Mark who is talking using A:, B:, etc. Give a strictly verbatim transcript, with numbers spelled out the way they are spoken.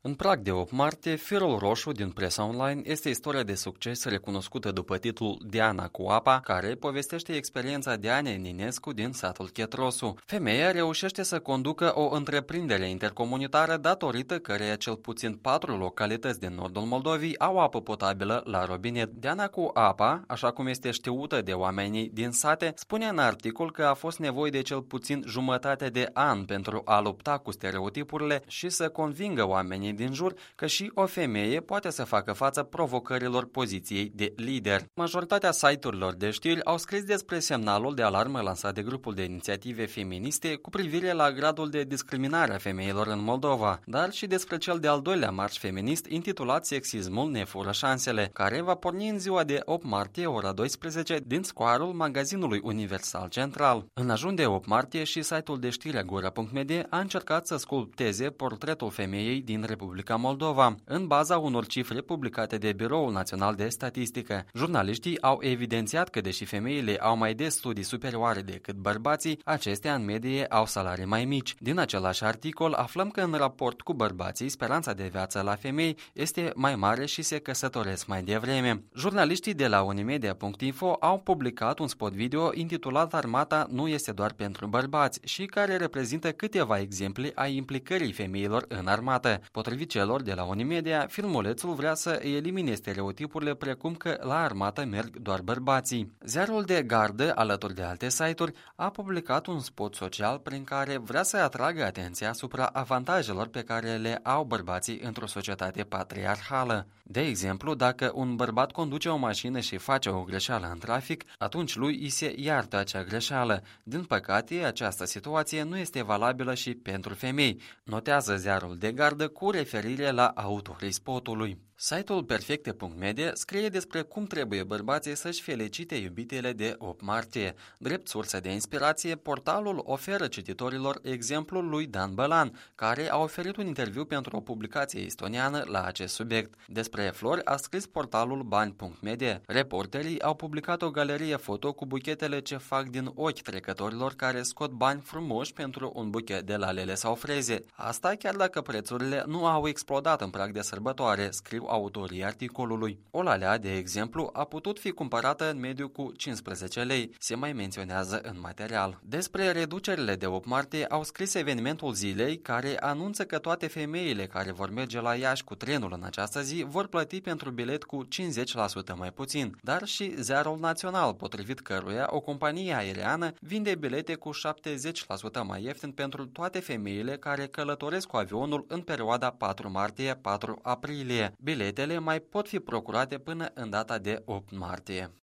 A: În prag de opt martie, Firul Roșu din presa online este istoria de succes recunoscută după titlul Diana cu apa, care povestește experiența Dianei Ninescu din satul Chetrosu. Femeia reușește să conducă o întreprindere intercomunitară datorită căreia cel puțin patru localități din nordul Moldovei au apă potabilă la robinet. Diana cu apa, așa cum este știută de oamenii din sate, spune în articol că a fost nevoie de cel puțin jumătate de an pentru a lupta cu stereotipurile și să convingă oamenii din jur că și o femeie poate să facă față provocărilor poziției de lider. Majoritatea site-urilor de știri au scris despre semnalul de alarmă lansat de grupul de inițiative feministe cu privire la gradul de discriminare a femeilor în Moldova, dar și despre cel de-al doilea marș feminist intitulat Sexismul ne fură șansele, care va porni în ziua de opt martie, ora douăsprezece, din scoarul magazinului Universal Central. În ajun de opt martie și site-ul de știri Agora punct m d a încercat să sculpteze portretul femeii din Republica Moldova, în baza unor cifre publicate de Biroul Național de Statistică. Jurnaliștii au evidențiat că, deși femeile au mai des studii superioare decât bărbații, acestea în medie au salarii mai mici. Din același articol aflăm că în raport cu bărbații, speranța de viață la femei este mai mare și se căsătoresc mai devreme. Jurnaliștii de la unimedia punct info au publicat un spot video intitulat Armata nu este doar pentru bărbați și care reprezintă câteva exemple a implicării femeilor în armată. Potrivit celor de la Unimedia, filmulețul vrea să elimine stereotipurile precum că la armată merg doar bărbații. Ziarul de gardă, alături de alte site-uri, a publicat un spot social prin care vrea să atragă atenția asupra avantajelor pe care le au bărbații într-o societate patriarhală. De exemplu, dacă un bărbat conduce o mașină și face o greșeală în trafic, atunci lui îi se iartă acea greșeală. Din păcate, această situație nu este valabilă și pentru femei, notează ziarul de gardă cu referire la autorii spotului. Site-ul perfecte punct m d scrie despre cum trebuie bărbații să-și felicite iubitele de opt martie. Drept sursă de inspirație, portalul oferă cititorilor exemplul lui Dan Bălan, care a oferit un interviu pentru o publicație estoniană la acest subiect. Despre flori a scris portalul bani punct m d. Reporterii au publicat o galerie foto cu buchetele ce fac din ochi trecătorilor care scot bani frumoși pentru un buchet de lalele sau freze. Asta chiar dacă prețurile nu au explodat în prag de sărbătoare, scriu autorii articolului. O lalea, de exemplu, a putut fi cumpărată în mediu cu cincisprezece lei, se mai menționează în material. Despre reducerile de opt martie au scris evenimentul zilei, care anunță că toate femeile care vor merge la Iași cu trenul în această zi vor plăti pentru bilet cu cincizeci la sută mai puțin, dar și Ziarul Național, potrivit căruia o companie aeriană vinde bilete cu șaptezeci la sută mai ieftin pentru toate femeile care călătoresc cu avionul în perioada patru martie - patru aprilie. Biletele mai pot fi procurate până în data de opt martie.